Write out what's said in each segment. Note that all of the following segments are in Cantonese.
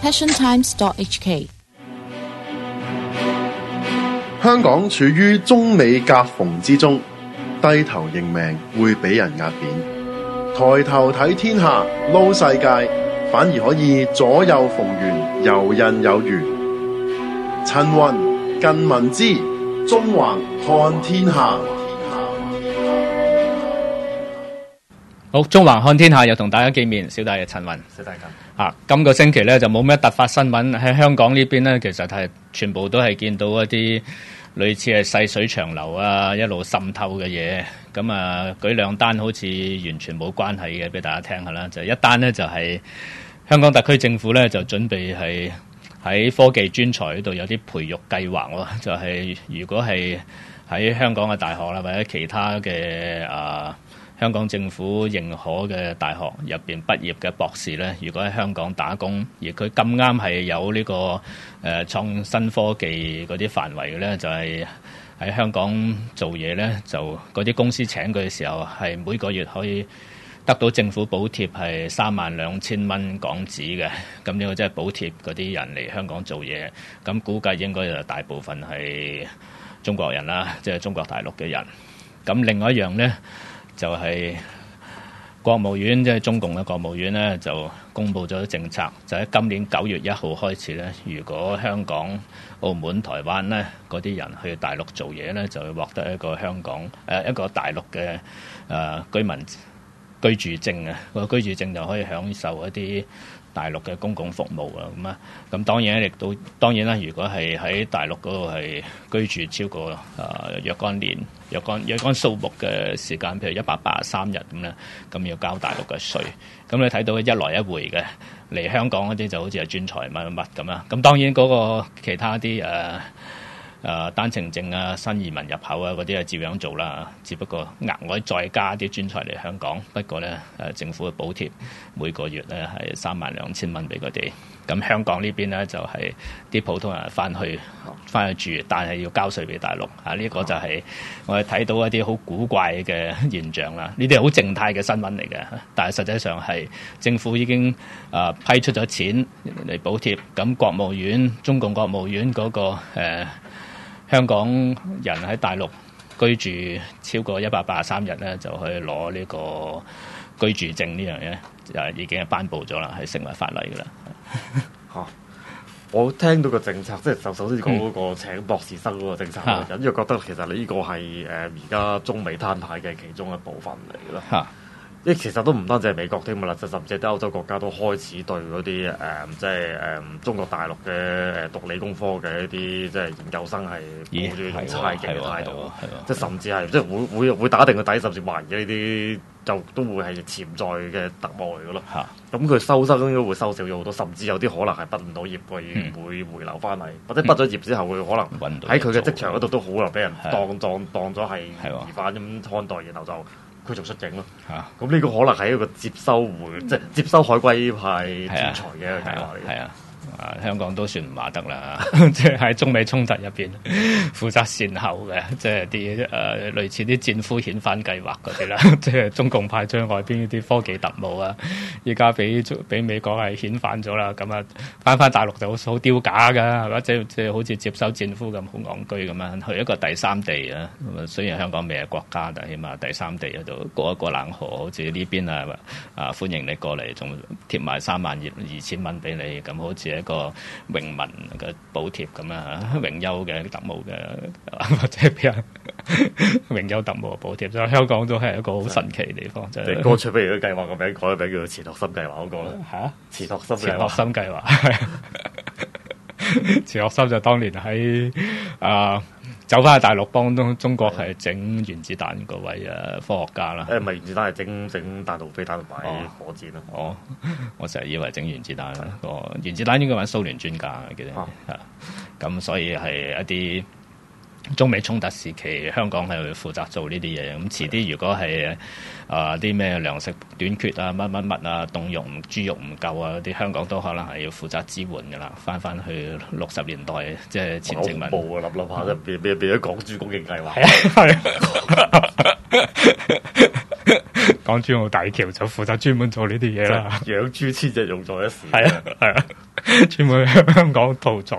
passiontimes.hk。 香港處於中美夾縫之中，低頭認命會俾人壓扁，抬頭睇天下撈世界，反而可以左右逢源，游刃有餘。陳雲近民知，中橫看天下。 好，中環看天下又同大家見面，小弟係陳雲， 小弟今個星期咧就冇咩突發新聞喺香港呢邊咧，其實係全部都係見到一啲類似係細水長流啊，一路滲透嘅嘢。咁啊，舉兩單好似完全冇關係嘅俾大家聽下啦。就一單呢，就係香港特區政府咧就準備係喺科技專才嗰度有啲培育計劃喎，就係如果係喺香港嘅大學啦，或者其他嘅香港政府認可嘅大學入邊畢業嘅博士咧，如果喺香港打工，而佢咁啱係有呢個創新科技嗰啲範圍嘅咧，就係喺香港做嘢咧，就嗰啲公司請佢嘅時候係每個月可以得到政府補貼係32,000蚊港紙嘅。咁呢個即係補貼嗰啲人嚟香港做嘢，咁估計應該就大部分係中國人啦，即係中國大陸嘅人。咁另外一樣咧，就係國務院，即係中共嘅國務院咧，就公布咗政策，就喺今年9月1號開始咧，如果香港、澳門、台灣咧嗰啲人去大陸做嘢咧，就會獲得一個香港一個大陸嘅居民居住證啊，個居住證就可以享受一啲大陸嘅公共服務啊，咁當然亦都當然啦。如果係喺大陸嗰度係居住超過若干數目嘅時間，譬如183日咁咧，咁要交大陸嘅稅。咁你睇到一來一回嘅嚟香港嗰啲就好似係專才乜乜乜咁啊。咁當然嗰個其他啲單程證啊、新移民入口啊嗰啲係照樣做啦，只不過額外再加啲專才嚟香港。不過咧政府嘅補貼每個月咧係32,000蚊俾佢哋。咁香港呢邊咧就係啲普通人翻去住，但係要交稅俾大陸啊。呢個就係我哋睇到一啲好古怪嘅現象啦。呢啲係好靜態嘅新聞嚟嘅，但係實際上係政府已經批出咗錢嚟補貼。咁國務院、中共國務院嗰個香港人喺大陸居住超過183日咧，就可以攞呢個居住證呢樣嘢，已經係頒布咗啦，係成為法例㗎啦。 我聽到個政策，即係就首先講嗰個請博士生嗰個政策，隱約覺得其實你呢個係而家中美攤牌嘅其中一部分嚟啦。即係其實都唔單止係美國添㗎啦，甚至啲歐洲國家都開始對嗰啲中國大陸嘅讀理工科嘅一啲即係研究生係抱住一種猜忌嘅態度，即係甚至係即係會打定個底，甚至懷疑呢啲就都會係潛在嘅特務嚟㗎咯。咁佢收生應該會收少咗好多，甚至有啲可能係畢唔到業會回流翻嚟，或者畢咗業之後會可能喺佢嘅職場嗰度都好難俾人當咗係疑犯咁看待，然後就驅逐出境咯。咁呢個可能係一個接收即係接收海歸派專才嘅一個計劃嚟。 香港都算唔話得啦，即係喺中美衝突入邊負責善後嘅，即係啲類似啲戰俘遣返計劃嗰啲啦，即係中共派將外邊啲科技特務啊，依家俾美國係遣返咗啦，咁啊翻大陸就好丟架㗎，係嘛？即係好似接收戰俘咁好戇居咁樣去一個第三地啊。雖然香港未係國家，但起碼第三地喺度過一個冷河，好似呢邊歡迎你過嚟，仲貼埋32,000蚊俾你，咁好似一個榮民嘅補貼咁啊，榮休嘅特務嘅或者俾人榮休特務嘅補貼，所以香港都係一個好神奇嘅地方。即係乾脆不如個計劃個名改個名叫做錢學森計劃嗰個啦。錢學森計劃， 錢學森就當年喺走翻去大陸幫中國係整原子彈嗰位科學家啦。 唔係原子彈係整彈道飛彈同埋火箭咯。 我成日以為整原子彈啦。原子彈應該揾蘇聯專家嘅，咁所以係一啲中美衝突時期，香港係負責做呢啲嘢。咁遲啲如果係啲咩糧食短缺啊、乜啊、凍肉豬肉唔夠啊，啲香港都可能係要負責支援㗎啦。翻去60年代，即係前殖民。 恐怖啊！諗下就變咗港豬供應計劃。 港珠澳大橋就負責專門做呢啲嘢啦， 養豬千隻用在一時。 係啊。 專門去香港屠宰。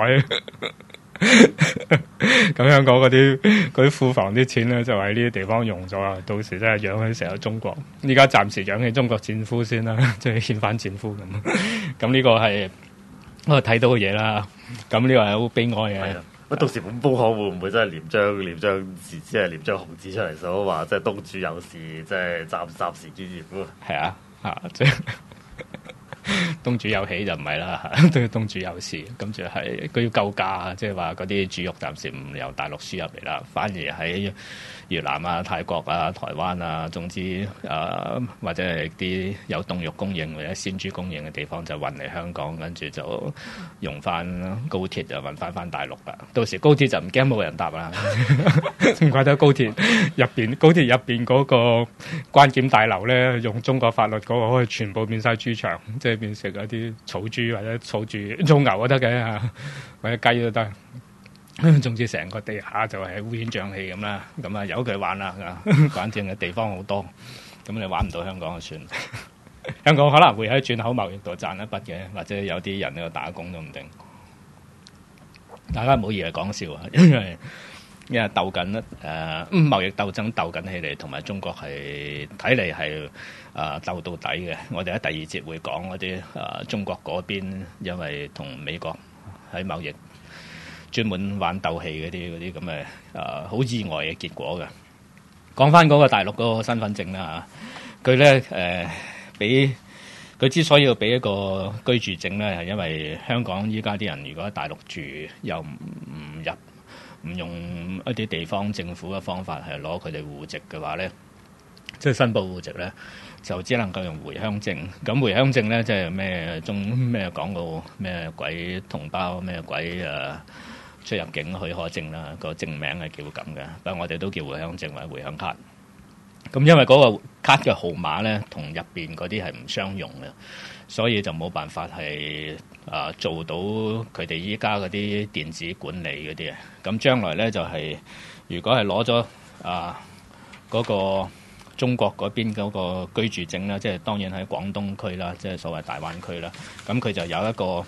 咁香港嗰啲庫房啲錢咧，就喺呢啲地方用咗啦。到時真係養起成個中國。依家暫時養起中國戰俘先啦，即係獻翻戰俘咁。咁呢個係我睇到嘅嘢啦。咁呢個係好悲哀嘅。 乜到時本報刊會唔會真係連張字，即係連張紅字出嚟，所話即係東主有事，即係暫時結業咯。 係啊，即係。東主有喜就唔係啦，東主有事，咁就係佢要救價，即係話嗰啲豬肉暫時唔由大陸輸入嚟啦，反而喺越南啊、泰國啊、台灣啊，總之或者係啲有凍肉供應或者鮮豬供應嘅地方就運嚟香港，跟住就用翻高鐵就運翻大陸啦。到時高鐵就唔驚冇人搭啦，唔怪得高鐵入邊嗰個關檢大樓咧，用中國法律嗰個可以全部變晒豬場，即係變成一啲草豬或者草牛都得嘅，或者雞都得。總之成個地下就係烏煙瘴氣咁啦，咁啊由佢玩啦，反正嘅地方好多，咁你玩唔到香港就算。香港可能會喺轉口貿易度賺一筆嘅，或者有啲人喺度打工都唔定。大家唔好以為講笑啊，因為鬥緊貿易鬥爭鬥緊起嚟，同埋中國係睇嚟係鬥到底嘅。我哋喺第二節會講嗰啲中國嗰邊，因為同美國喺貿易專門玩鬥氣嗰啲咁嘅好意外嘅結果嘅。講翻嗰個大陸嗰個身份證啦，佢咧俾佢之所以要俾一個居住證咧，係因為香港依家啲人如果喺大陸住又唔用一啲地方政府嘅方法係攞佢哋戶籍嘅話咧，即係申報戶籍咧，就只能夠用回鄉證。咁回鄉證咧，即係咩港澳咩鬼同胞咩鬼出入境許可證啦，個證名係叫咁嘅，不過我哋都叫回鄉證或者回鄉卡。咁因為嗰個卡嘅號碼咧，同入邊嗰啲係唔相容嘅，所以就冇辦法係做到佢哋依家嗰啲電子管理嗰啲啊。咁將來咧就係如果係攞咗嗰個中國嗰邊嗰個居住證啦，即係當然喺廣東區啦，即係所謂大灣區啦，咁佢就有一個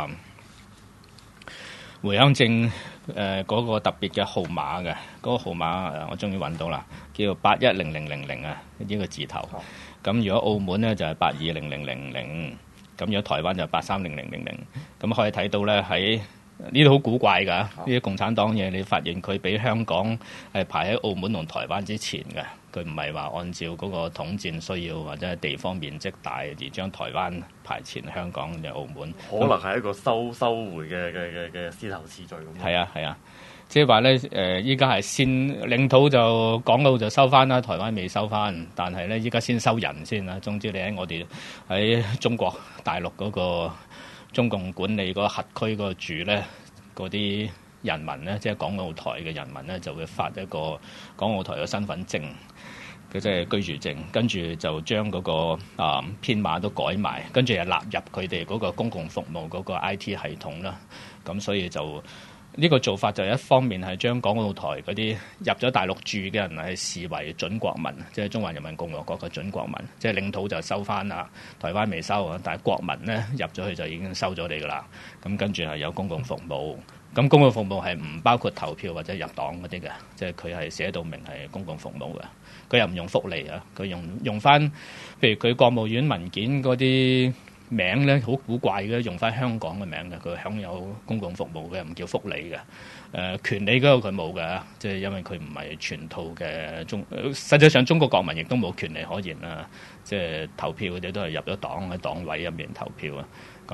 回鄉證嗰個特別嘅號碼嘅，嗰個號碼我終於揾到啦，叫810000啊，呢個字頭。咁如果澳門咧就係820000，咁如果台灣就830000。咁可以睇到咧，喺呢度好古怪㗎，呢啲共產黨嘢，你發現佢比香港係排喺澳門同台灣之前嘅，佢唔係話按照嗰個統戰需要或者係地方面積大而將台灣排前香港定澳門， 可能係一個收回嘅先後次序咁。 係啊，即係話咧依家係先領土就港澳就收翻啦，台灣未收翻，但係咧依家先收人先啦。總之你喺我哋喺中國大陸嗰個中共管理嗰個轄區嗰個住咧，嗰啲人民咧，即係港澳台嘅人民咧，就會發一個港澳台嘅身份證，佢即係居住證，跟住就將嗰個編碼都改埋，跟住又納入佢哋嗰個公共服務嗰個 IT 系統啦。咁所以就呢個做法就一方面係將港澳台嗰啲入咗大陸住嘅人係視為準國民，即係中華人民共和國嘅準國民，即係領土就收翻啦，台灣未收啊，但係國民咧入咗去就已經收咗你噶啦。咁跟住係有公共服務，咁公共服務係唔包括投票或者入黨嗰啲嘅，即係佢係寫到明係公共服務嘅。佢又唔用福利啊，佢用翻，譬如佢國務院文件嗰啲名咧好古怪嘅，用翻香港嘅名嘅，佢享有公共服務嘅，唔叫福利嘅。權利嗰個佢冇嘅，即係因為佢唔係全套嘅實際上中國國民亦都冇權利可言啦。即係投票佢哋都係入咗黨喺黨委入面投票啊。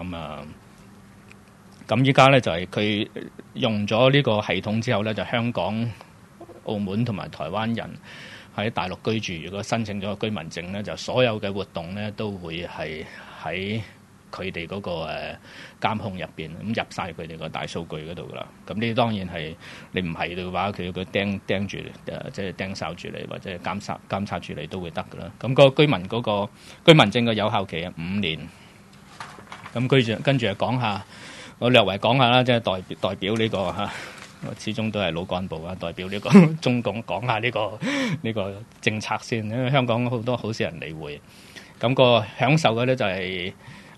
咁依家咧就係佢用咗呢個系統之後咧，就香港、澳門同埋台灣人喺大陸居住，如果申請咗個居民證咧，就所有嘅活動咧都會係喺佢哋嗰個監控入邊，咁入晒佢哋個大數據嗰度噶啦。咁呢當然係你唔係嘅話，佢釘住即係釘哨住你，或者監察住你都會得噶啦。咁個居民嗰個居民證嘅有效期係5年。咁跟住講下，我略為講下啦，即係代表呢個嚇。我始終都係老幹部啊，代表呢個中共講下呢個政策先，因為香港好多好少人理會。咁個享受嘅咧就係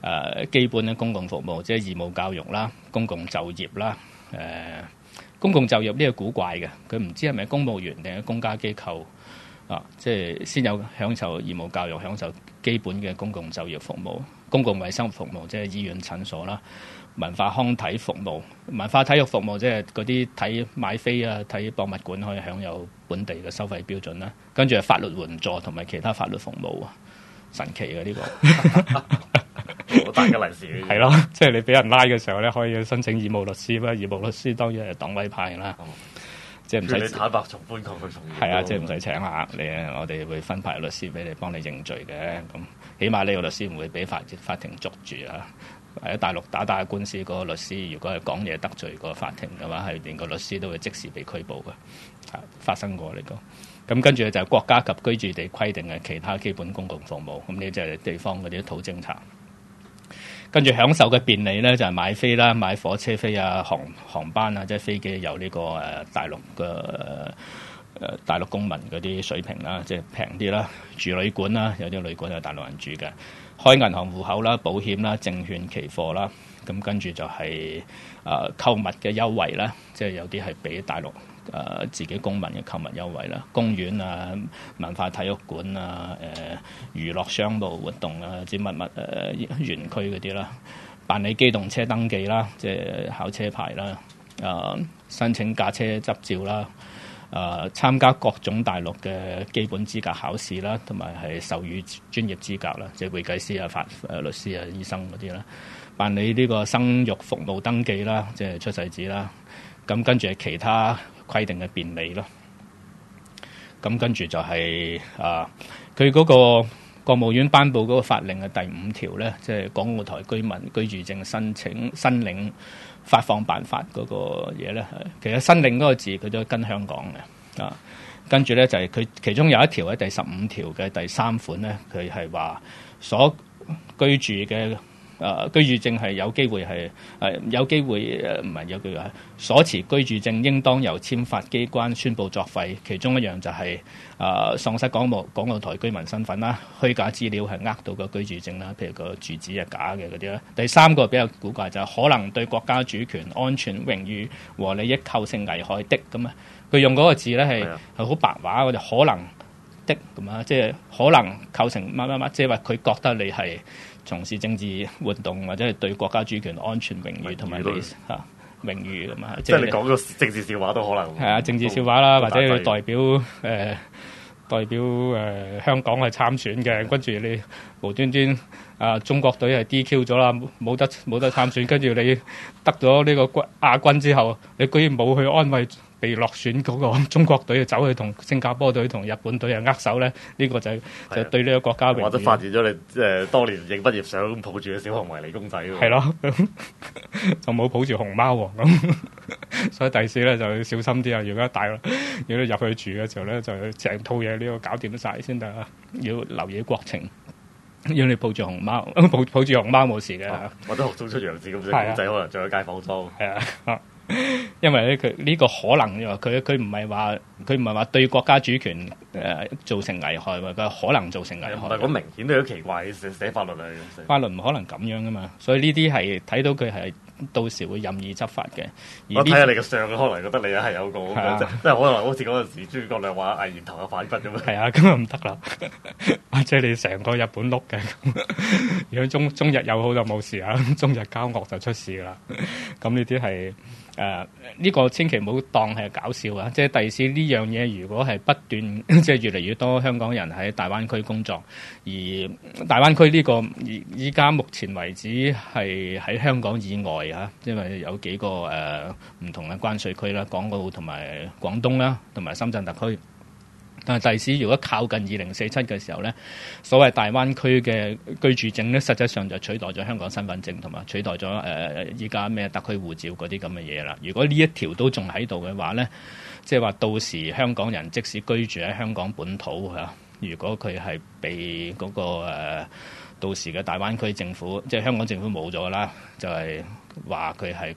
基本嘅公共服務，即係義務教育啦、公共就業啦。公共就業呢個古怪嘅，佢唔知係咪公務員定係公家機構啊？即係先有享受義務教育，享受基本嘅公共就業服務、公共衛生服務，即係醫院診所啦。文化康體服務、文化體育服務，即係嗰啲買飛啊、睇博物館可以享有本地嘅收費標準啦。跟住係法律援助同埋其他法律服務啊，神奇嘅呢個。 好大嘅利是。 係咯，即係你俾人拉嘅時候咧，可以申請義務律師啦。義務律師當然係黨委派啦，即係唔使你坦白從寬抗拒從嚴。 係啊，即係唔使請客你，我哋會分派律師俾你幫你認罪嘅。咁起碼呢個律師唔會俾法庭捉住啊。喺大陸打官司，嗰個律師如果係講嘢得罪個法庭嘅話，係連個律師都會即時被拘捕嘅。發生過呢個。咁跟住就係國家及居住地規定嘅其他基本公共服務，咁呢就係地方嗰啲土政策。跟住享受嘅便利咧，就係買飛啦，買火車飛啊、航班啊，即係飛機有呢個大陸嘅大陸公民嗰啲水平啦，即係平啲啦。住旅館啦，有啲旅館係大陸人住嘅。開銀行戶口啦、保險啦、證券期貨啦。咁跟住就係購物嘅優惠啦，即係有啲係俾大陸自己公民嘅購物優惠啦。公園啊、文化體育館啊、娛樂商務活動啊、啲園區嗰啲啦，辦理機動車登記啦，即係考車牌啦，申請駕車執照啦，參加各種大陸嘅基本資格考試啦，同埋係授予專業資格啦，即係會計師啊、律師啊、醫生嗰啲啦。辦理呢個生育服務登記啦，即係出世紙啦。咁跟住係其他規定嘅便利咯。咁跟住就係佢嗰個國務院頒布嗰個法令嘅第5條咧，即係港澳台居民居住證申領發放辦法嗰個嘢咧。其實申領嗰個字佢都跟香港嘅。跟住咧就係佢其中有一條喺第15條嘅第3款咧，佢係話所居住嘅。居住證係有機會係有機會唔係有機會係所持居住證應當由簽發機關宣佈作廢。其中一樣就係喪失港澳台居民身份啦，虛假資料係呃到個居住證啦，譬如個住址係假嘅嗰啲啦。第3個比較古怪就係可能對國家主權、安全、榮譽和利益構成危害的咁啊。佢用嗰個字咧係好白話，我就可能的咁啊，即係可能構成乜乜乜，即係話佢覺得你係從事政治活動或者係對國家主權、安全、榮譽同埋利嚇榮譽咁啊！即係你講個政治笑話都可能係啊，政治笑話啦，或者佢代表香港係參選嘅，跟住你無端端中國隊係 DQ 咗啦，冇得參選，跟住你得咗呢個亞軍之後，你居然冇去安慰被落選嗰個中國隊，走去同新加坡隊同日本隊握手咧，呢個就對呢個國家榮譽。 或者發現咗你當年應畢業相抱住嘅小熊維尼公仔喎。 係咯，就冇抱住熊貓喎咁，所以第時咧就要小心啲啊！如果入去住嘅時候咧，就成套嘢呢個搞掂晒先得啊！要留意國情。要你抱住熊貓，抱住熊貓冇事嘅， 或者學中出洋字咁隻公仔，可能着咗街坊裝。 係啊，因為咧佢呢個可能佢唔係話對國家主權造成危害，佢可能造成危害。 唔係咁明顯都有奇怪，寫法律嚟。 法律唔可能咁樣噶嘛，所以呢啲係睇到佢係到時會任意執法嘅。 我睇下你嘅相，可能覺得你係有個，即係可能好似嗰陣時諸葛亮話魏源頭有反骨咁樣。係啊，咁啊唔得啦，即係你成個日本碌嘅。如果中日友好就冇事啊，中日交惡就出事啦。咁呢啲係。呢個千祈唔好當係搞笑啊！即係第時呢樣嘢，如果係不斷即係越嚟越多香港人喺大灣區工作，而大灣區呢個依家目前為止係喺香港以外啊，因為有幾個唔同嘅關稅區啦，港澳同埋廣東啦，同埋深圳特區。但係第時如果靠近2047嘅時候咧，所謂大灣區嘅居住證咧，實際上就取代咗香港身份證，同埋取代咗依家咩特區護照嗰啲咁嘅嘢啦。如果呢一條都仲喺度嘅話咧，即係話到時香港人即使居住喺香港本土嚇，如果佢係被嗰個到時嘅大灣區政府，即係香港政府冇咗啦，就係話佢係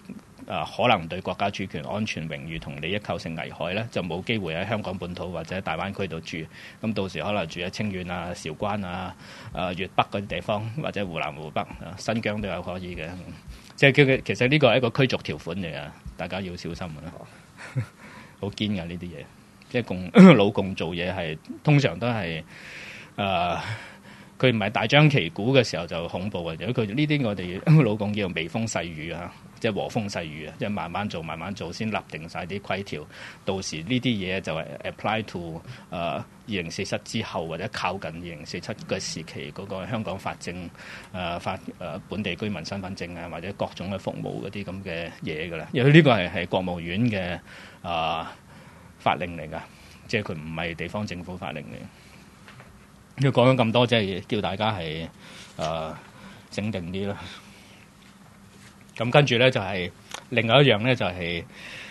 可能對國家主權、安全、榮譽同利益構成危害咧，就冇機會喺香港本土或者大灣區度住。咁到時可能住喺清遠啊、韶關啊、粵北嗰啲地方，或者湖南、湖北、新疆都有可以嘅。即係其實呢個係一個驅逐條款嚟啊，大家要小心啊！好堅㗎呢啲嘢，即係老共做嘢係通常都係佢唔係大張旗鼓嘅時候就恐怖嘅，如果佢呢啲我哋老共叫微風細雨啊，即係和風細雨啊，即係慢慢做先立定晒啲規條，到時呢啲嘢就係 apply to 2047之後或者靠近2047嘅時期嗰個香港法證本地居民身份證啊，或者各種嘅服務嗰啲咁嘅嘢㗎啦，因為呢個係國務院嘅法令嚟㗎，即係佢唔係地方政府法令嚟。要講咗咁多，即係叫大家係整定啲啦。咁跟住咧就係另外一樣咧，就係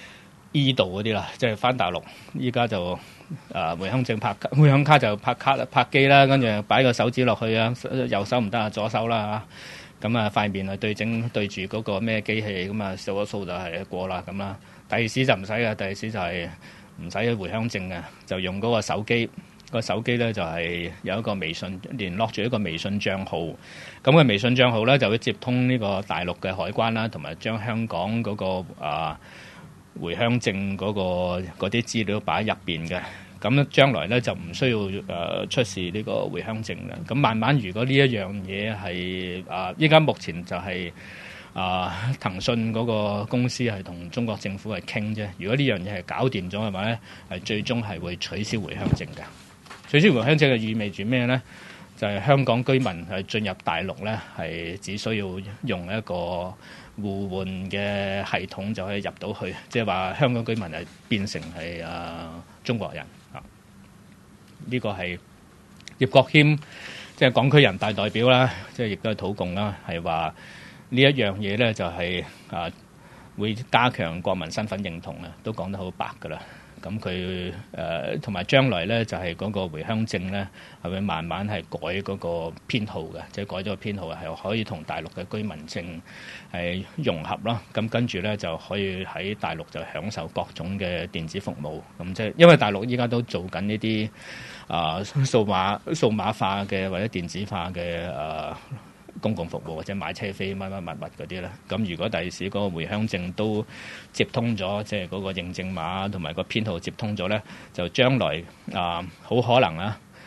E 道嗰啲啦，即係翻大陸依家就回鄉證回鄉卡就拍機啦，跟住擺個手指落去啊，右手唔得啊，左手啦嚇。咁塊面對住嗰個咩機器咁啊，掃一掃就係過啦咁啦。第二時就唔使嘅，第二時就係唔使回鄉證嘅，就用嗰個手機。個手機咧就係有一個微信聯絡住一個微信帳號，咁個微信帳號咧就會接通呢個大陸嘅海關啦，同埋將香港嗰個回鄉證嗰啲資料擺喺入邊嘅。咁將來咧就唔需要出示呢個回鄉證啦。咁慢慢如果呢一樣嘢係依家目前就係騰訊嗰個公司係同中國政府係傾啫。如果呢樣嘢係搞掂咗嘅話咧，係最終係會取消回鄉證嘅。取消回鄉證係意味住咩咧？就係香港居民係進入大陸咧，係只需要用一個互換嘅系統就可以入到去，即係話香港居民係變成係中國人啊！呢個係葉國謙，即係港區人大代表啦，即係亦都係土共啦，係話呢一樣嘢咧就係會加強國民身份認同啊，都講得好白噶啦。咁佢同埋將來咧就係嗰個回鄉證咧係會慢慢係改嗰個編號嘅，即係改咗個編號係可以同大陸嘅居民證係融合咯。咁跟住咧就可以喺大陸就享受各種嘅電子服務。咁即係因為大陸依家都做緊呢啲數碼化嘅或者電子化嘅公共服務或者買車飛乜乜物嗰啲咧，咁如果第時嗰個回鄉證都接通咗，即係嗰個認證碼同埋個編號接通咗咧，就將來好可能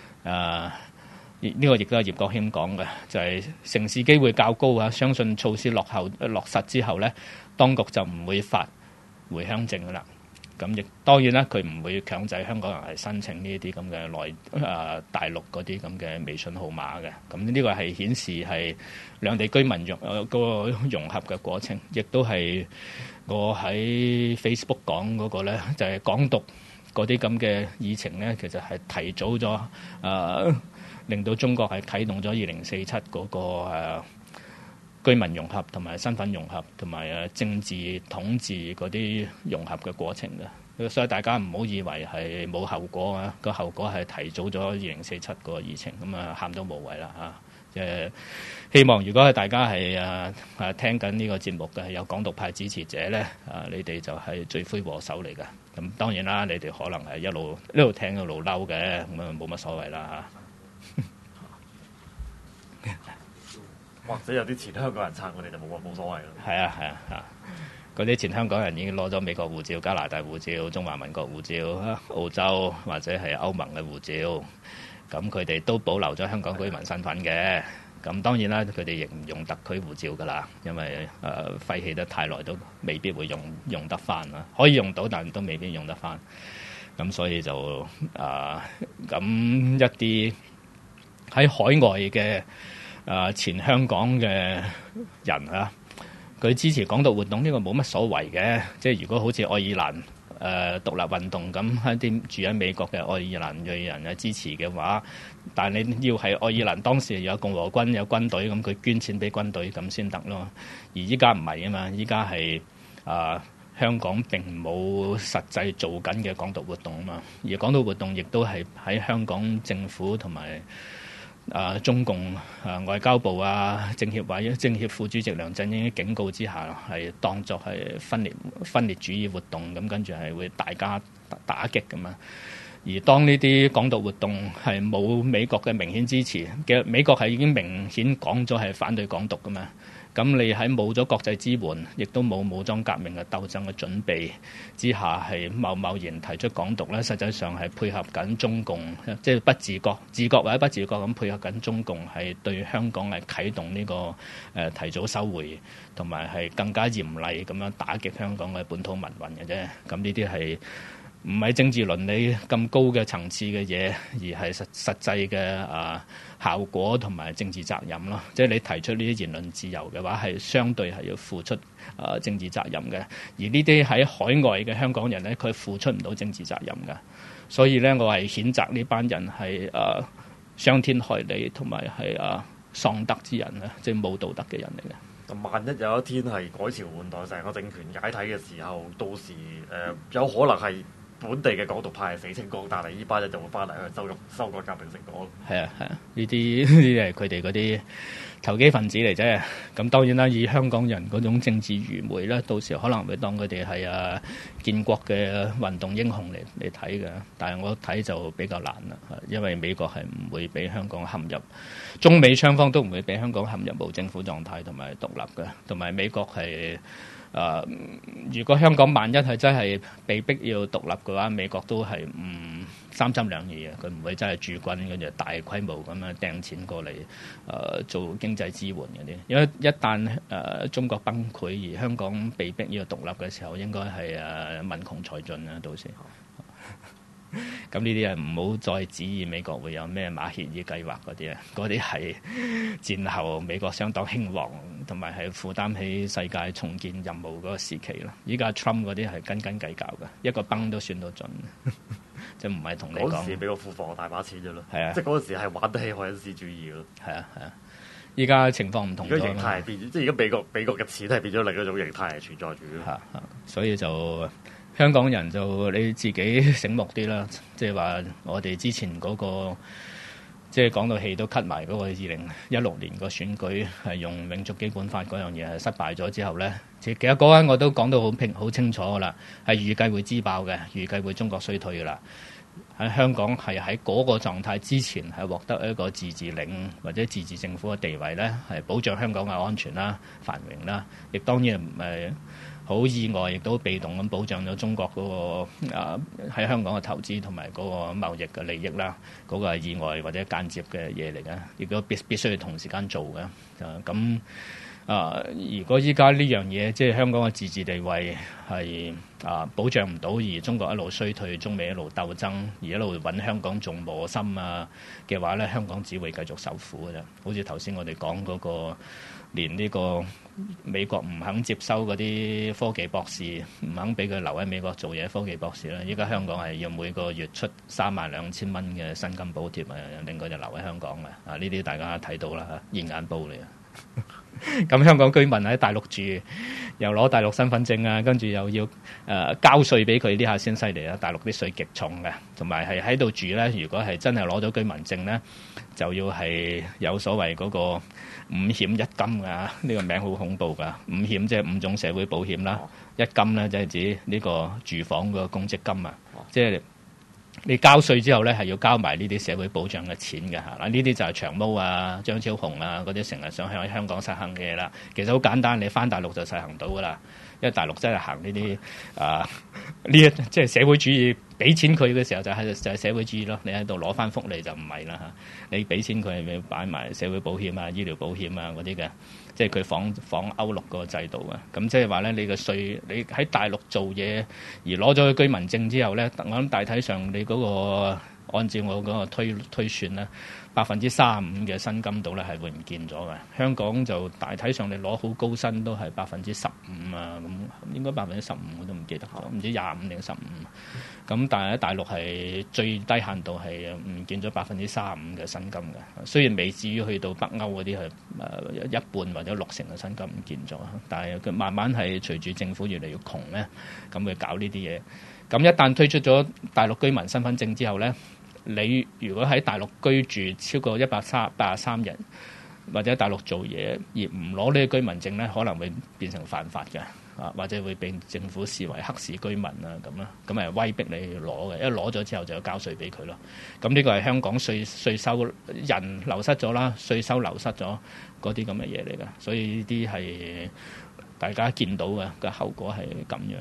呢個亦都係葉國謙講嘅，就係成事機會較高啊！相信措施落實之後咧，當局就唔會發回鄉證噶啦。咁亦當然啦，佢唔會強制香港人係申請呢啲咁嘅大陸嗰啲咁嘅微信號碼嘅。咁呢個係顯示係兩地居民嗰個融合嘅過程，亦都係我喺 Facebook 講嗰個咧，就係港獨嗰啲咁嘅議程咧，其實係提早咗令到中國係啟動咗2047嗰個居民融合同埋身份融合同埋政治統治嗰啲融合嘅過程嘅，所以大家唔好以為係冇後果啊！個後果係提早咗2047個議程，咁喊都無謂啦嚇！即係希望如果係大家係聽緊呢個節目嘅有港獨派支持者咧，你哋就係罪魁禍首嚟㗎。咁當然啦，你哋可能係一路聽一路嬲嘅，咁冇乜所謂啦嚇。 或者有啲前香港人撐我哋就冇所謂啦。 係啊，嗰啲前香港人已經攞咗美國護照、加拿大護照、中華民國護照、澳洲或者係歐盟嘅護照，咁佢哋都保留咗香港居民身份嘅。咁當然啦，佢哋亦唔用特區護照噶啦，因為廢棄得太耐都未必會用得翻啦。可以用到，但都未必用得翻。咁所以就咁一啲喺海外嘅前香港嘅人佢支持港獨活動呢個冇乜所謂嘅，即係如果好似愛爾蘭獨立運動咁，一啲住喺美國嘅愛爾蘭裔人支持嘅話，但係你要係愛爾蘭當時有共和軍有軍隊，咁佢捐錢俾軍隊咁先得咯。而依家唔係啊嘛，依家係香港並冇實際做緊嘅港獨活動啊嘛，而港獨活動亦都係喺香港政府同埋中共外交部政協副主席梁振英警告之下，係當作係分裂主義活動，咁跟住係會大加打擊咁嘛。而當呢啲港獨活動係冇美國嘅明顯支持嘅，美國係已經明顯講咗係反對港獨噶嘛。咁你喺冇咗國際支援，亦都冇武裝革命嘅鬥爭嘅準備之下，係貿然提出港獨咧，實際上係配合緊中共，即係不自覺、自覺或者不自覺咁配合緊中共，係對香港係啟動呢個提早收回，同埋係更加嚴厲咁樣打擊香港嘅本土民運嘅啫。咁呢啲係唔係政治倫理咁高嘅層次嘅嘢，而係實際嘅效果同埋政治責任咯。即係你提出呢啲言論自由嘅話，係相對係要付出政治責任嘅。而呢啲喺海外嘅香港人咧，佢付出唔到政治責任㗎。所以咧，我係譴責呢班人係傷天害理，同埋係喪德之人啊，即係冇道德嘅人嚟嘅。 萬一有一天係改朝換代，成個政權解體嘅時候，到時有可能係本地嘅港獨派係死清光，但係呢班人就會翻嚟去修改革命成果。係啊，呢啲係佢哋嗰啲投機分子嚟啫。咁當然啦，以香港人嗰種政治愚昧咧，到時可能會當佢哋係建國嘅運動英雄嚟睇嘅。但係我睇就比較難啦，因為美國係唔會俾香港陷入，中美雙方都唔會俾香港陷入無政府狀態同埋獨立嘅，同埋美國係。如果香港萬一係真係被逼要獨立嘅話，美國都係唔三心兩意嘅，佢唔會真係駐軍跟住大規模咁樣掟錢過嚟做經濟支援嗰啲。因為一旦中國崩潰而香港被逼要獨立嘅時候，應該係民窮財盡啊！到時。咁呢啲唔好再指意美國會有咩馬歇爾計劃嗰啲啊，嗰啲係戰後美國相當興旺，同埋係負擔起世界重建任務嗰個時期咯。依家 Trump 嗰啲係斤斤計較嘅，一個崩都算到盡，即係唔係同你講。 嗰時美國庫房大把錢啫咯， 係啊， 即係嗰時係玩得起凱恩斯主義咯， 係啊係啊。依家情況唔同咗， 而家形態係變，即係而家美國嘅錢係變咗另一種形態係存在住咯， 所以就。香港人就你自己醒目啲啦，即係話我哋之前嗰個，即係講到氣都咳埋嗰個2016年個選舉係用永續基本法嗰樣嘢係失敗咗之後咧，其實嗰間我都講到好清楚噶啦，係預計會支爆嘅，預計會中國衰退噶啦。喺香港係喺嗰個狀態之前係獲得一個自治領或者自治政府嘅地位咧，係保障香港嘅安全啦、繁榮啦，亦當然唔係。好意外，亦都被動咁保障咗中國嗰個喺香港嘅投資同埋嗰個貿易嘅利益啦。嗰個係意外或者間接嘅嘢嚟嘅，亦都必須要同時間做嘅。咁如果依家呢樣嘢即係香港嘅自治地位係保障唔到，而中國一路衰退，中美一路鬥爭，而一路揾香港仲磨心嘅話咧，香港只會繼續受苦嘅啫。好似頭先我哋講嗰個。連呢個美國唔肯接收嗰啲科技博士，唔肯俾佢留喺美國做嘢科技博士啦。依家香港係要每個月出32000蚊嘅薪金補貼令佢就留喺香港嘅。呢啲大家睇到啦嚇，現眼報嚟啊！咁香港居民喺大陸住，又攞大陸身份證跟住又要交稅俾佢，呢下先犀利啊！大陸啲稅極重嘅，同埋係喺度住咧。如果係真係攞到居民證咧，就要係有所謂嗰個5險1金啊！呢個名好恐怖噶，5險即係5種社會保險啦，1金咧即係指呢個住房個公積金啊，即係。你交稅之後咧，係要交埋呢啲社會保障嘅錢嘅嚇。嗱，呢啲就係長毛張超雄嗰啲成日想喺香港實行嘅嘢啦。其實好簡單，你翻大陸就實行到噶啦。因為大陸真係行呢啲即係社會主義，俾錢佢嘅時候就係社會主義咯。你喺度攞翻福利就唔係啦嚇。你俾錢佢係咪擺埋社會保險醫療保險嗰啲嘅？即係佢仿歐陸個制度啊。咁即係話咧，你個稅你喺大陸做嘢而攞咗居民證之後咧，我諗大體上你嗰個按照我嗰個推算咧，35%嘅薪金度咧係會唔見咗嘅。香港就大體上你攞好高薪都係15%咁應該15%我都唔記得咗，唔知25定15。咁但係喺大陸係最低限度係唔見咗35%嘅薪金嘅。雖然未至於去到北歐嗰啲係一半或者60%嘅薪金唔見咗，但係佢慢慢係隨住政府越嚟越窮咧，咁佢搞呢啲嘢。咁一旦推出咗大陸居民身份證之後咧， 你如果喺大陸居住超過183日，或者大陸做嘢而唔攞呢個居民證咧，可能會變成犯法嘅，或者會被政府視為黑市居民啊咁啦，咁係威逼你攞嘅，一攞咗之後就要交稅俾佢咯。咁呢個係香港稅收人流失咗啦，稅收流失咗嗰啲咁嘅嘢嚟嘅，所以呢啲係大家見到嘅後果係咁樣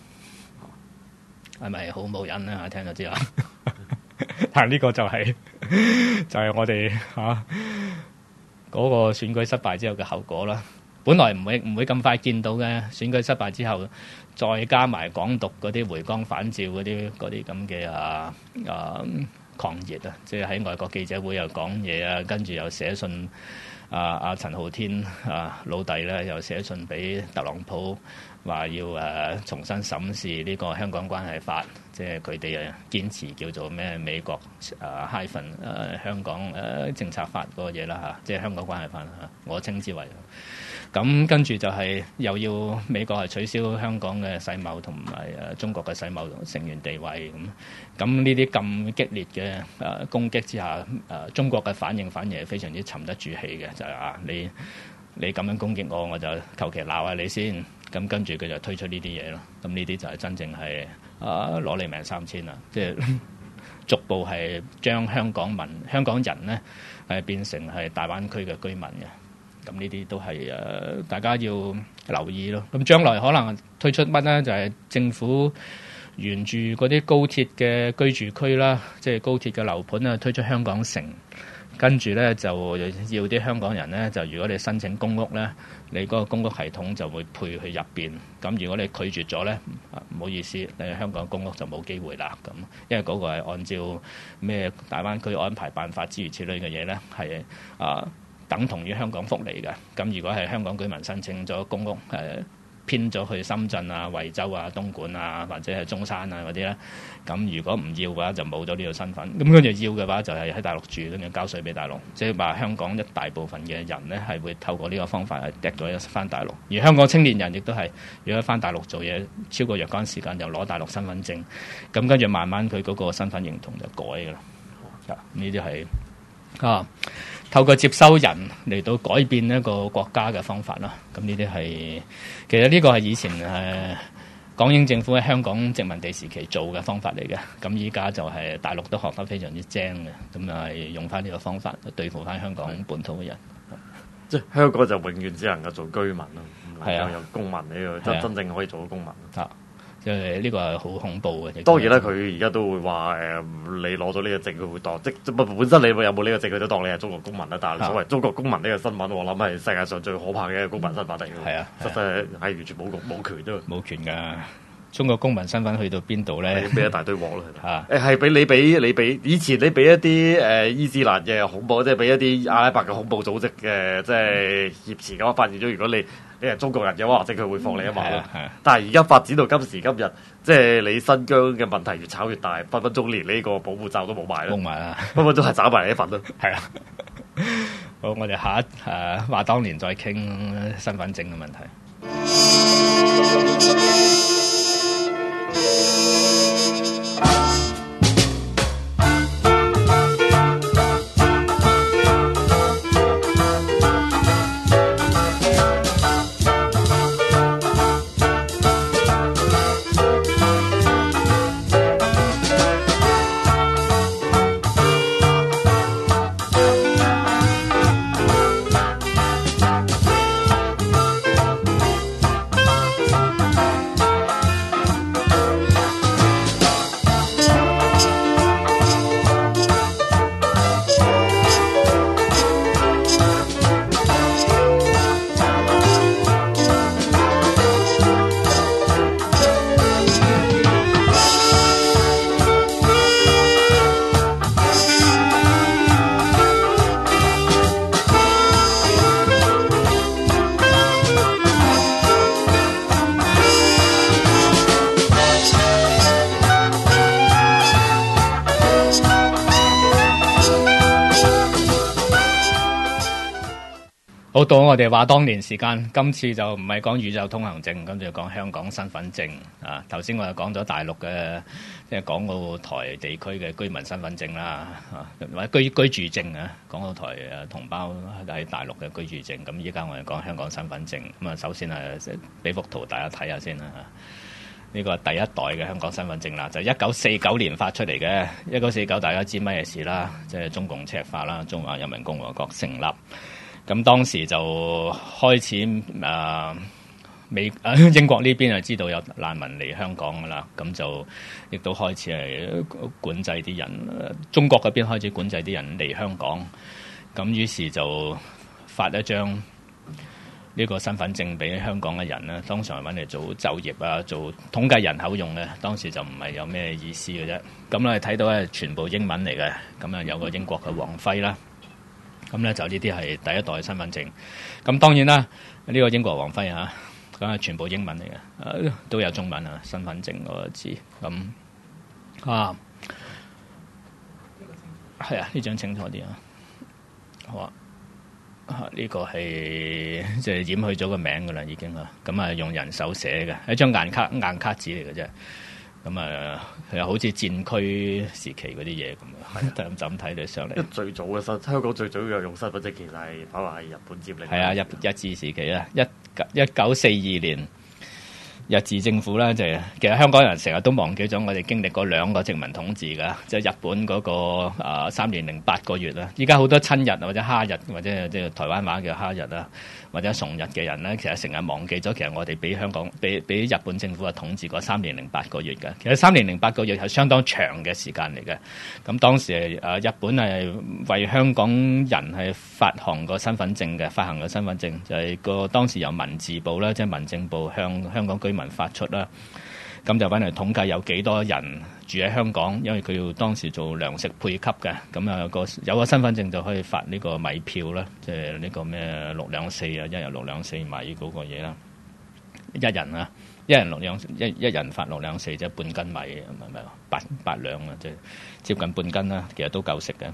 嘅，係咪好冇癮啊？聽咗之後，但係呢個就係我哋嗰個選舉失敗之後嘅後果啦。本來唔會咁快見到嘅，選舉失敗之後，再加埋港獨嗰啲回光返照嗰啲咁嘅狂熱啊，即係喺外國記者會又講嘢啊，跟住又寫信陳浩天老弟咧又寫信俾特朗普，話要重新審視呢個香港關係法，即係佢哋堅持叫做咩美國香港政策法嗰個嘢啦，即係香港關係法，我稱之為。咁跟住就係又要美國係取消香港嘅世貿同埋中國嘅世貿成員地位咁呢啲咁激烈嘅攻擊之下，中國嘅反應反而係非常之沉得住氣嘅，就係你咁樣攻擊我就求其鬧下你先，咁跟住佢就推出呢啲嘢咯。咁呢啲就係真正係攞你命3000啦，即係逐步係將香港人咧係變成係大灣區嘅居民嘅。咁呢啲都係大家要留意咯。咁將來可能推出乜咧？就係政府沿住嗰啲高鐵嘅居住區啦，即係高鐵嘅樓盤啊，推出香港城。跟住咧就要啲香港人咧，就如果你申請公屋咧，你嗰個公屋系統就會配去入邊。咁如果你拒絕咗咧，唔好意思，你香港公屋就冇機會啦。咁因為嗰個係按照咩大灣區安排辦法諸如此類嘅嘢咧，係等同於香港福利嘅。咁如果係香港居民申請咗公屋，偏咗去深圳啊、惠州啊、東莞啊，或者係中山啊嗰啲咧，咁如果唔要嘅話，就冇咗呢個身份。咁跟住要嘅話，就係喺大陸住，跟住交稅俾大陸。即係話香港一大部分嘅人咧，係會透過呢個方法係趯咗翻大陸。而香港青年人亦都係，如果翻大陸做嘢超過若干時間，就攞大陸身份證。咁跟住慢慢佢嗰個身份認同就改㗎啦。呢啲係透過接收人嚟到改變一個國家嘅方法啦。咁呢啲係其實呢個係以前港英政府喺香港殖民地時期做嘅方法嚟嘅。咁依家就係大陸都學得非常之精嘅，咁係用翻呢個方法去對付翻香港本土嘅人。 即係香港就永遠只能夠做居民咯，唔能夠有公民呢個真正可以做到公民。 即係呢個係好恐怖嘅。 當然啦，佢而家都會話你攞咗呢個證，佢會當即本身你有冇呢個證，佢都當你係中國公民啦。但係所謂中國公民呢個身份，我諗係世界上最可怕嘅一個公民身份嚟嘅。係實際係完全冇權啫。冇權㗎。 中國公民身份去到邊度咧？ 俾一大堆鑊咯，係俾你俾以前你俾一啲伊斯蘭嘅恐怖，即係俾一啲阿拉伯嘅恐怖組織嘅即係挾持咁，發現咗如果你係中國人嘅話，即係佢會放你一馬咯。但係而家發展到今時今日，即係你新疆嘅問題越炒越大，分分鐘連呢個保護罩都冇埋啦。冇埋啦，分分鐘係找埋你一份咯。係啊。好，我哋下一話當年再傾身份證嘅問題。 好到我哋話當年時間，今次就唔係講宇宙通行證，咁就講香港身份證啊。頭先我就講咗大陸嘅，即係港澳台地區嘅居民身份證啦，或者居住證啊，港澳台同胞喺大陸嘅居住證。咁依家我哋講香港身份證。咁啊，首先係俾幅圖大家睇下先啦。呢個係第一代嘅香港身份證啦，就1949年發出嚟嘅。1949大家知咩事啦？即係中共赤化啦，中華人民共和國成立。咁當時就開始英國呢邊就知道有難民嚟香港噶啦，咁就亦都開始係管制啲人。中國嗰邊開始管制啲人嚟香港，咁於是就發一張呢個身份證俾香港嘅人啦，通常揾嚟做就業啊，做統計人口用嘅。當時就唔係有咩意思嘅啫。咁咧睇到係全部英文嚟嘅，咁啊有個英國嘅王徽啦。咁咧就呢啲係第一代身份證。咁當然啦，呢個英國王徽嚇，咁係全部英文嚟嘅，都有中文啊，身份證嗰個字。咁係啊，呢張清楚啲啊。好啊，呢個係即係掩去咗個名噶啦，已經啊。咁啊用人手寫嘅，一張硬卡紙嚟嘅啫。咁啊，又好似戰區時期嗰啲嘢咁啊，就咁睇你上嚟。 最早嘅香港最早嘅用身份證其實係可能係日本佔領。係啊，日治時期啊，1942年日治政府咧，就係其實香港人成日都忘記咗我哋經歷過2個殖民統治㗎，即係日本嗰個3年08個月啦。依家好多親日或者哈日或者即係台灣話叫哈日啊，或者崇日嘅人咧，其實成日忘記咗，其實我哋俾香港俾日本政府統治過3年08個月嘅。其實3年08個月係相當長嘅時間嚟嘅。咁當時日本係為香港人係發行個身份證嘅，發行個身份證就係當時由民治部啦，即係民政部向香港居民發出啦。咁就揾嚟統計有幾多人住喺香港，因為佢要當時做糧食配給嘅。咁啊有個身份證就可以發呢個米票啦，即係呢個咩6兩4啊，一日6兩4米嗰個嘢啦。一人發6兩4，即係半斤米，唔係8兩啊，即係接近半斤啦。其實都夠食嘅。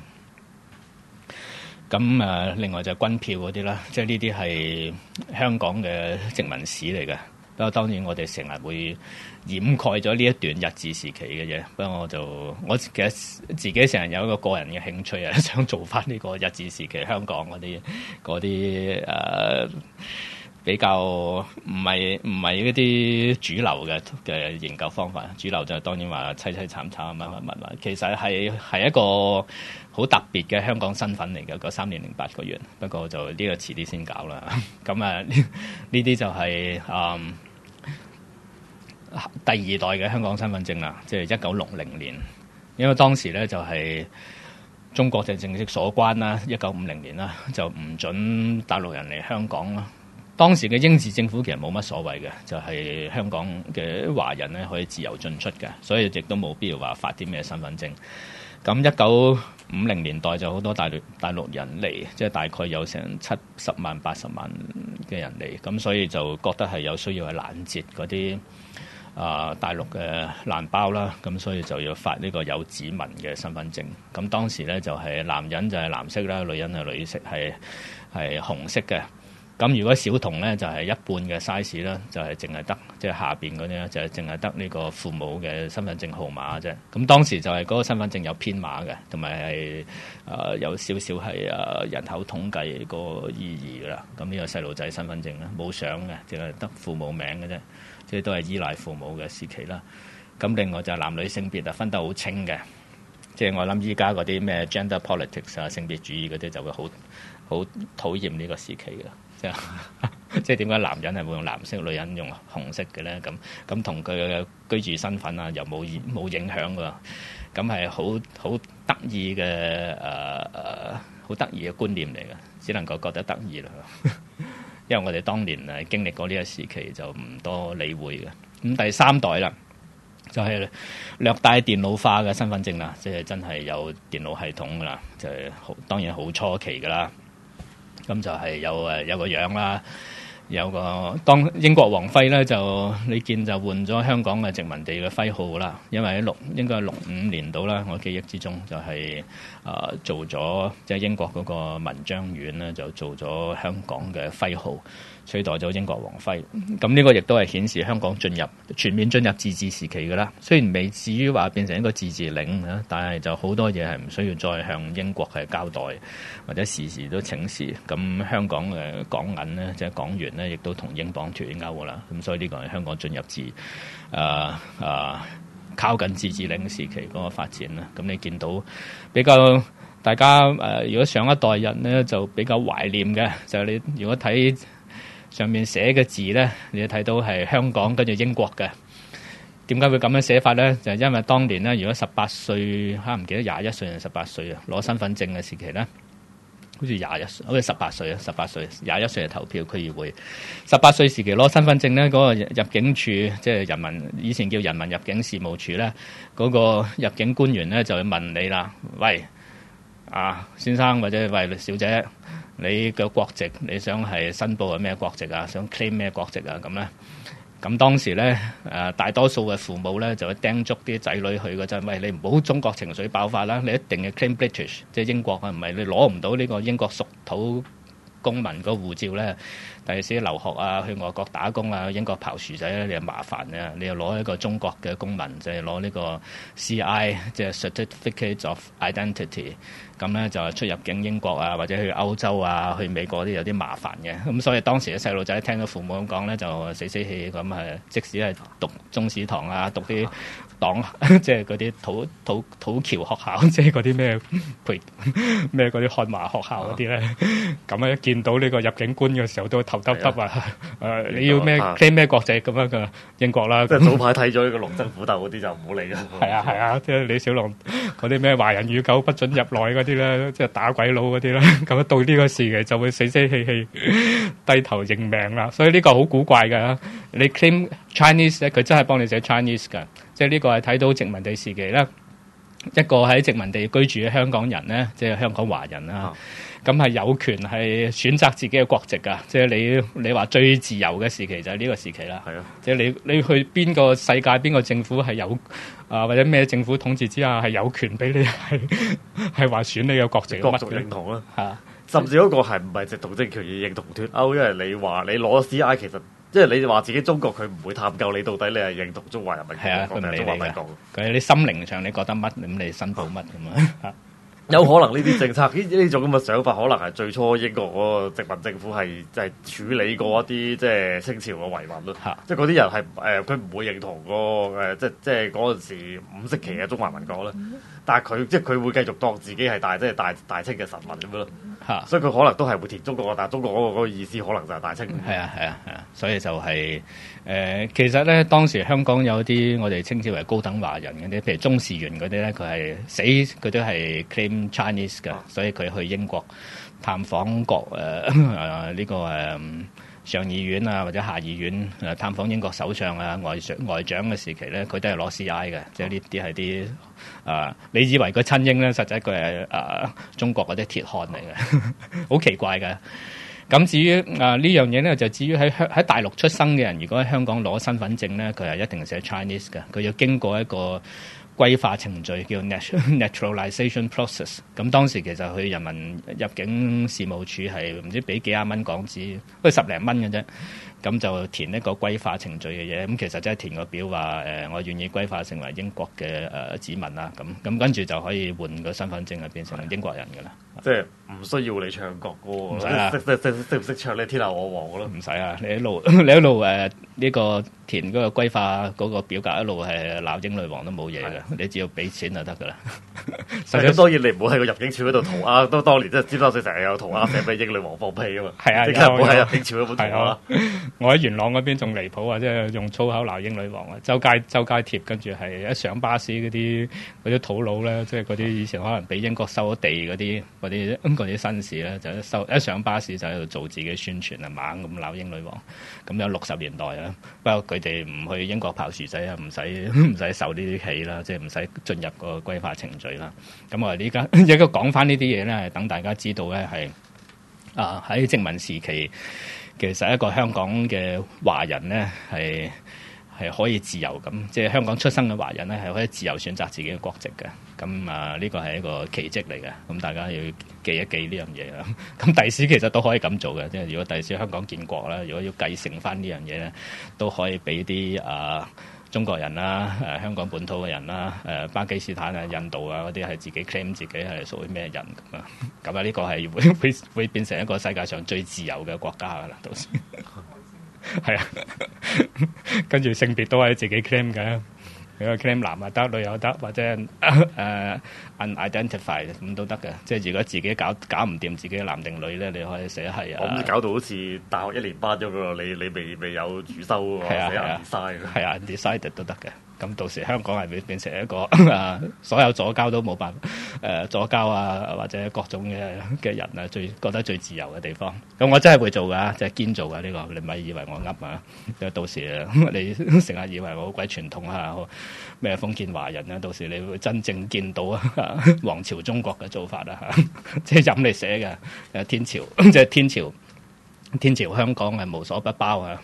咁另外就係軍票嗰啲啦，即係呢啲係香港嘅殖民史嚟嘅。不過當然我哋成日會掩蓋咗呢一段日治時期嘅嘢。不過我其實自己成日有一個個人嘅興趣啊，想做翻呢個日治時期香港嗰啲比較唔係嗰啲主流嘅研究方法。主流就係當然話凄凄慘慘乜，其實係一個好特別嘅香港身份嚟嘅，個3年08個月。不過就呢個遲啲先搞啦。咁呢啲就係第2代嘅香港身份證啦，即係1960年。因為當時咧就係中國就正式鎖關啦，1950年啦，就唔准大陸人嚟香港啦。當時嘅英治政府其實冇乜所謂嘅，就係香港嘅華人咧可以自由進出嘅，所以亦都冇必要話發啲咩身份證。咁1950年代就好多大陸人嚟，即係大概有成70萬80萬嘅人嚟，咁所以就覺得係有需要去攔截嗰啲大陸嘅難包啦，咁所以就要發呢個有指紋嘅身份證。咁當時咧就係男人就係藍色啦，女人係女色，係紅色嘅。咁如果小童咧就係一半嘅 size 啦，就係淨係得即係下邊嗰啲咧就係淨係得呢個父母嘅身份證號碼啫。咁當時就係嗰個身份證有編碼嘅，同埋係有少少係人口統計個意義噶啦。咁呢個細路仔身份證咧冇相嘅，淨係得父母名嘅啫，即係都係依賴父母嘅時期啦。咁另外就係男女性別啊分得好清嘅，即係我諗依家嗰啲咩 gender politics 啊性別主義嗰啲就會好討厭呢個時期嘅。即係點解男人係會用藍色，女人用紅色嘅咧？咁同佢嘅居住身份啊，又冇影響㗎。咁係好得意嘅好得意嘅觀念嚟嘅，只能夠覺得得意啦。因為我哋當年經歷過呢個時期，就唔多理會嘅。咁第3代啦，就係略帶電腦化嘅身份證啦，即係真係有電腦系統㗎啦，就係當然好初期㗎啦。咁就係有個樣啦， 有個當英國王徽咧，就你見就換咗香港嘅殖民地嘅徽號啦，因為應該係65年到啦，我記憶之中就係做咗即係英國嗰個文章院咧，就做咗香港嘅徽號，取代咗英國王徽。咁呢個亦都係顯示香港全面進入自治時期㗎啦。雖然未至於話變成一個自治領啊，但係就好多嘢係唔需要再向英國係交代，或者時時都請示。咁香港嘅港銀咧，即係港元咧，亦都同英鎊脫鈎㗎啦。咁所以呢個係香港進入靠近自治領時期嗰個發展啦。咁你見到比較大家如果上一代人咧就比較懷念嘅，就係你如果睇上面寫嘅字咧，你就睇到係香港跟住英國嘅。點解會咁樣寫法咧？就係因為當年咧，如果18歲，唔記得21歲定18歲啊，攞身份證嘅時期咧。好似21歲，好似18歲啊，18歲21歲嘅投票區議會。18歲時期攞身份證咧，嗰個入境處即係以前叫人民入境事務處咧，嗰個入境官員咧就會問你啦，喂先生或者喂小姐，你嘅國籍你想係申報係咩國籍啊？想 claim 咩國籍啊？咁咧。咁當時咧，大多數嘅父母咧就會叮囑啲仔女去嗰陣，喂，你唔好中國情緒爆發啦，你一定要 claim British， 即係英國啊，唔係你攞唔到呢個英國屬土公民個護照咧，第時留學啊，去外國打工啊，英國刨薯仔咧，你又麻煩嘅，你又攞一個中國嘅公民，就係攞呢個 CI， 即係 Certificate of Identity， 咁咧就係出入境英國啊，或者去歐洲啊，去美國啲有啲麻煩嘅，咁所以當時嘅細路仔聽到父母咁講咧，就死死氣咁係，即使係讀中史堂啊，讀啲黨即係嗰啲土僑學校，即係嗰啲咩嗰啲漢華學校嗰啲咧，咁咧一見到呢個入境官嘅時候都頭耷耷啊！你要咩 claim 咩國籍咁樣嘅英國啦， 即係早排睇咗呢個龍爭虎鬥嗰啲就唔好理啦。 係啊，即係李小龍嗰啲咩華人與狗不准入內嗰啲咧，即係打鬼佬嗰啲咧，咁到呢個時期就會死死氣氣低頭認命啦。所以呢個好古怪㗎。你 claim Chinese 咧，佢真係幫你寫 Chinese 㗎。即係呢個係睇到殖民地時期咧，一個喺殖民地居住嘅香港人咧，即係香港華人啦，咁係有權係選擇自己嘅國籍㗎。即係你話最自由嘅時期就係呢個時期啦。係啊，即係你去邊個世界邊個政府係有或者咩政府統治之下係有權俾你係話選你嘅國籍國族認同啦嚇，甚至嗰個係唔係直同政權而認同脫歐？因為你話你攞 CI 其實。即係你話自己中國，佢唔會探究你到底你係認同中華人民共和國定係中華民國。 佢你心靈上你覺得乜，咁你申報乜咁啊？ 有可能呢啲政策呢種咁嘅想法，可能係最初英國嗰個殖民政府係處理過一啲即係清朝嘅遺民咯。即係嗰啲人係佢唔會認同個即係嗰陣時五色旗嘅中華民國咧。但係佢會繼續當自己係大清嘅臣民咁樣咯。所以佢可能都係會填中國，但係中國嗰個意思可能就係大清。 係啊，所以就係其實咧當時香港有啲我哋稱之為高等華人嗰啲，譬如鍾士元嗰啲咧，佢係死佢都係 claim Chinese 嘅，所以佢去英國探訪呢個上議院啊或者下議院探訪英國首相啊外長嘅時期咧，佢都係攞 CI 嘅，即係呢啲係啲你以為佢親英咧，實際佢係中國嗰啲鐵漢嚟嘅，好奇怪嘅。咁至於呢樣嘢咧，就至於喺大陸出生嘅人，如果喺香港攞身份證咧，佢係一定寫 Chinese 嘅，佢要經過一個歸化程序叫 naturalization process。咁當時其實去人民入境事務處係唔知俾幾廿蚊港紙，不過10零蚊嘅啫。咁就填一個歸化程序嘅嘢，咁其實真係填個表話我願意歸化成為英國嘅子民啦。咁跟住就可以換個身份證啊，變成英國人㗎啦。 即係唔需要你唱國歌，唔使啊，識唔識唱你天下我王咯？ 唔使啊，你一路呢個填嗰個歸化嗰個表格一路係鬧英女王都冇嘢嘅，你只要俾錢就得㗎啦。 咁當然你唔好喺個入境處嗰度塗鴉，都當年即係尖沙咀成日有塗鴉寫俾英女王放屁㗎嘛。係啊，即係唔好喺入境處嗰度塗鴉。 我喺元朗嗰邊仲離譜啊！即係用粗口鬧英女王啊，周街貼，跟住係一上巴士嗰啲土佬咧，即係嗰啲以前可能俾英國收咗地嗰啲紳士咧，就一上巴士就喺度做自己宣傳啊，猛咁鬧英女王。咁有60年代啊，不過佢哋唔去英國刨薯仔啊，唔使受呢啲氣啦，即係唔使進入個歸化程序啦。咁我哋依家講翻呢啲嘢咧，等大家知道咧係喺殖民時期其實一個香港嘅華人咧係可以自由咁，即係香港出生嘅華人咧係可以自由選擇自己嘅國籍嘅。咁啊，呢個係一個奇蹟嚟嘅。咁大家要記一記呢樣嘢啦。咁第時其實都可以咁做嘅，即係如果第時香港建國啦，如果要繼承翻呢樣嘢咧，都可以俾啲中國人啦、香港本土嘅人啦、巴基斯坦啊、印度啊嗰啲係自己 claim 自己係屬於咩人咁啊？咁啊，呢個係會變成一個世界上最自由嘅國家噶啦，到時係啊，跟住性別都係自己 claim 嘅。你可以 claim 男又得，女又得，或者unidentified 咁都得嘅。即係如果自己搞唔掂自己男定女咧，你可以寫係咁搞到好似大學1年班咗喎，你未有主修喎，寫 undecided 係啊 undecided 都得嘅。咁到時香港係會變成一個所有左膠都冇辦法左膠啊，或者各種嘅人啊，覺得最自由嘅地方。咁我真係會做㗎，即係堅做㗎呢個。你咪以為我噏啊？到時你成日以為我好鬼傳統啊，咩封建華人啊？到時你會真正見到皇朝中國嘅做法啦嚇，即係任你寫嘅天朝，即係天朝香港係無所不包啊！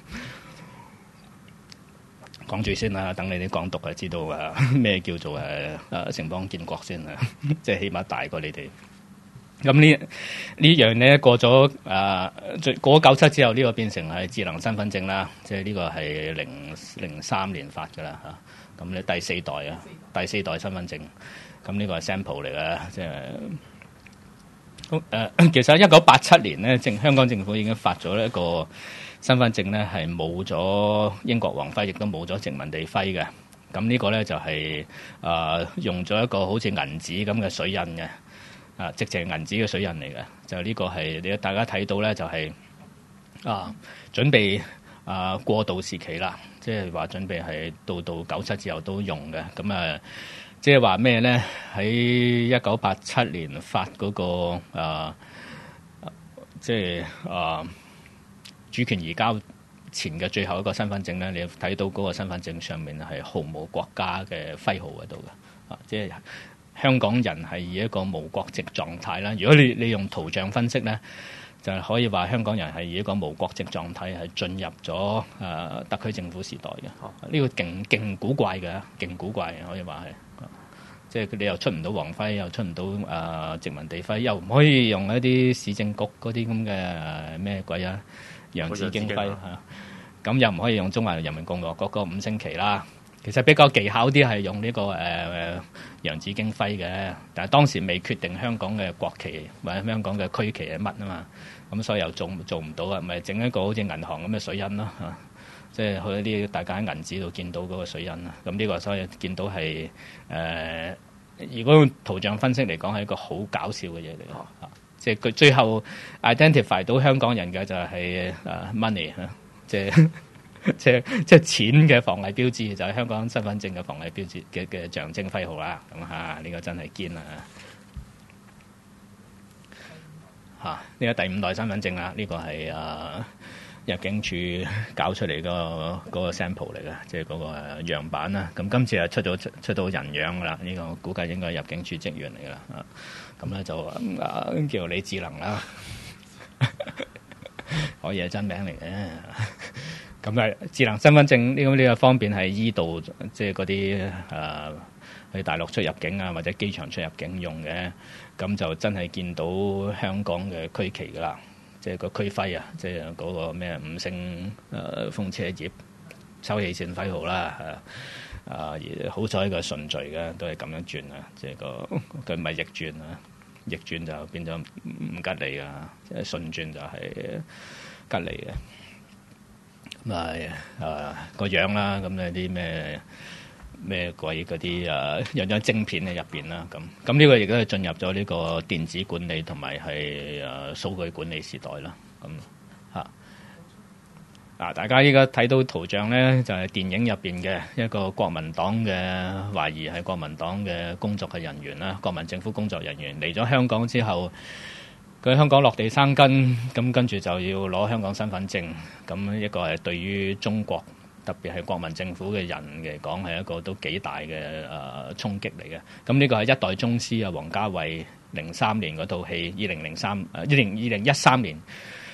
講住先啦，等你啲港獨知道咩叫做城邦建國先啊！即係起碼大過你哋。咁呢樣咧過咗過咗97之後，呢個變成係智能身份證啦。即係呢個係03年發㗎啦嚇。咁咧第四代身份證。咁呢個係 sample 嚟嘅，即係其實1987年咧，香港政府已經發咗一個身份證咧，係冇咗英國皇徽，亦都冇咗殖民地徽嘅。咁呢個咧就係用咗一個好似銀紙咁嘅水印嘅，直情係銀紙嘅水印嚟嘅。就呢個係大家睇到咧，就係準備過渡時期啦，即係話準備係到97之後都用嘅。咁即係話咩咧？喺1987年發嗰個即係主權移交前嘅最後一個身份證咧，你睇到嗰個身份證上面係毫無國家嘅徽號喺度嘅，即係香港人係以一個無國籍狀態啦。如果你用圖像分析咧，就係可以話香港人係以一個無國籍狀態係進入咗特區政府時代嘅。呢個勁古怪嘅，勁古怪嘅可以話係。即係你又出唔到皇徽，又出唔到殖民地徽，又唔可以用一啲市政局嗰啲咁嘅咩鬼啊洋紫荊徽嚇，咁又唔可以用中華人民共和國嗰個5星旗啦。其實比較技巧啲係用呢個洋紫荊徽嘅，但係當時未決定香港嘅國旗或者香港嘅區旗係乜啊嘛，咁所以又做唔到啊，咪整一個好似銀行咁嘅水印咯嚇。即係去一啲大家喺銀紙度見到嗰個水印啦，咁呢個所以見到係如果用圖像分析嚟講係一個好搞笑嘅嘢嚟嘅，即係佢最後 identify 到香港人嘅就係money 即係錢嘅防偽標誌，就係香港身份證嘅防偽標誌嘅象徵徽號啦。咁呢個真係堅啊！呢個第5代身份證啦，呢個係入境處搞出嚟嗰個 sample 嚟嘅，即係嗰個樣板啦。咁今次係出到人樣噶啦，呢個我估計應該係入境處職員嚟噶啦。咁咧就叫李智能啦，可以係真名嚟嘅。咁智能身份證呢個方便係依度，即係嗰啲去大陸出入境啊，或者機場出入境用嘅。咁就真係見到香港嘅區旗噶啦。即係個區徽啊，即係嗰個咩5星風車葉抽氣線徽號啦，好彩個順序嘅都係咁樣轉啊，即係佢唔係逆轉啊，逆轉就變咗唔吉利啊，即係順轉就係吉利嘅。咁個樣啦，咁有啲咩鬼嗰啲有張晶片喺入邊啦，咁呢個亦都係進入咗呢個電子管理同埋係數據管理時代啦。咁大家依家睇到圖像咧，就係電影入邊嘅一個國民黨嘅懷疑係國民黨嘅工作嘅人員啦，國民政府工作人員嚟咗香港之後，佢喺香港落地生根，咁跟住就要攞香港身份證，咁一個係對於中國，特別係國民政府嘅人嚟講，係一個都幾大嘅衝擊嚟嘅。咁呢個係一代宗師啊，王家衛03年嗰套戲，2013年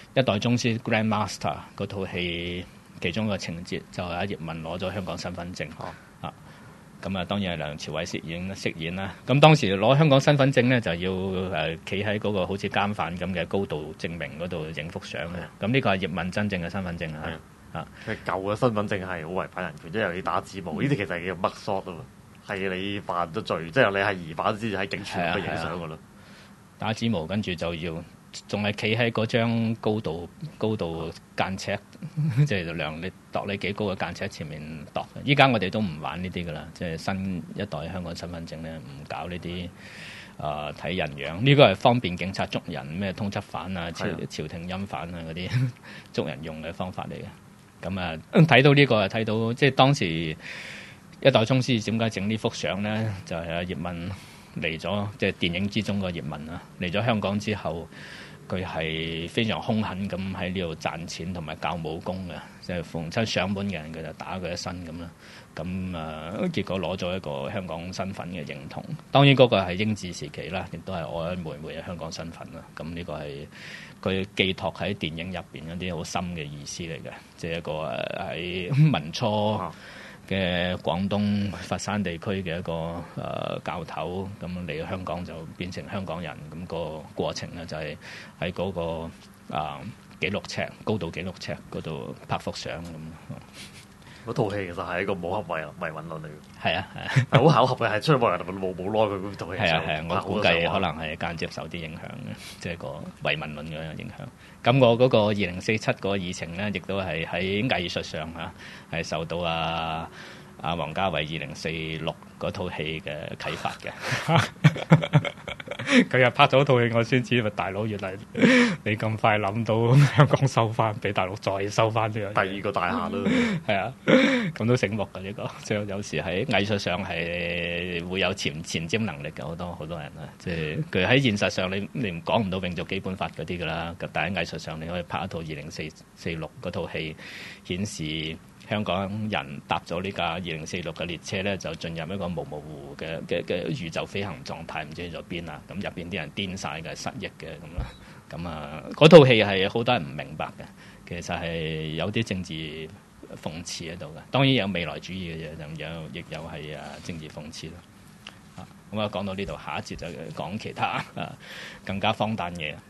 一代宗師 Grandmaster 嗰套戲其中一個情節就係阿葉問攞咗香港身份證。咁啊，當然係梁朝偉飾演啦。咁當時攞香港身份證咧，就要企喺嗰個好似監犯咁嘅高度證明嗰度影幅相嘅。咁呢個係葉問真正嘅身份證啊！ 舊嘅身份證係好違反人權，即係你打指模，呢啲其實係叫 mug shot 啊嘛，係你犯咗罪，即係你係疑犯先至喺警署度影相噶啦。打指模跟住就要。仲係企喺嗰張高度間尺，即係量你度你幾高嘅間尺前面度。依家我哋都唔玩呢啲噶啦，即係新一代香港身份證咧，唔搞呢啲睇人樣。呢個係方便警察捉人，咩通緝犯啊、朝廷欽犯啊嗰啲捉人用嘅方法嚟嘅。咁啊，睇到呢個睇到即係當時一代宗師點解整呢幅相咧？就係阿葉問嚟咗，即係電影之中個葉問啊，嚟咗香港之後。佢係非常兇狠咁喺呢度賺錢同埋教武功嘅，即係逢親上門嘅人佢就打佢一身咁啦。咁結果攞咗一個香港身份嘅認同。當然嗰個係英治時期啦，亦都係我妹妹嘅香港身份啦。咁呢個係佢寄託喺電影入邊嗰啲好深嘅意思嚟嘅，即係一個喺民初嘅廣東佛山地區嘅一個教頭，咁嚟香港就變成香港人，咁個過程咧就係喺嗰個紀錄尺高度紀錄尺嗰度拍幅相咁。 嗰套戲其實係一個武俠迷魂論嚟嘅。 係啊， 好巧合嘅，係出咗人冇耐佢嗰套戲。係啊， 我估計可能係間接受啲影響嘅，即係個唯文論嗰樣影響。咁我嗰個2047嗰個議程咧，亦都係喺藝術上係受到王家衛2046嗰套戲嘅啟發嘅。佢又拍咗套戲，我先知咪大佬原來你咁快諗到香港收翻，俾大陸再收翻呢樣。 第二個大廈咯， 係啊，咁都醒目㗎呢個。即係有時喺藝術上係會有前瞻能力嘅，好多人啊。即係佢喺現實上你講唔到永續基本法嗰啲㗎啦。但喺藝術上你可以拍一套2046嗰套戲，顯示香港人搭咗呢架2046嘅列車咧，就進入一個模糊嘅宇宙飛行狀態，唔知去咗邊啊！咁入邊啲人癲晒嘅、失憶嘅咁啦。咁嗰套戲係好多人唔明白嘅，其實係有啲政治諷刺喺度嘅。當然有未來主義嘅嘢，亦有係政治諷刺咯。咁講到呢度，下一節就講其他更加荒誕嘢。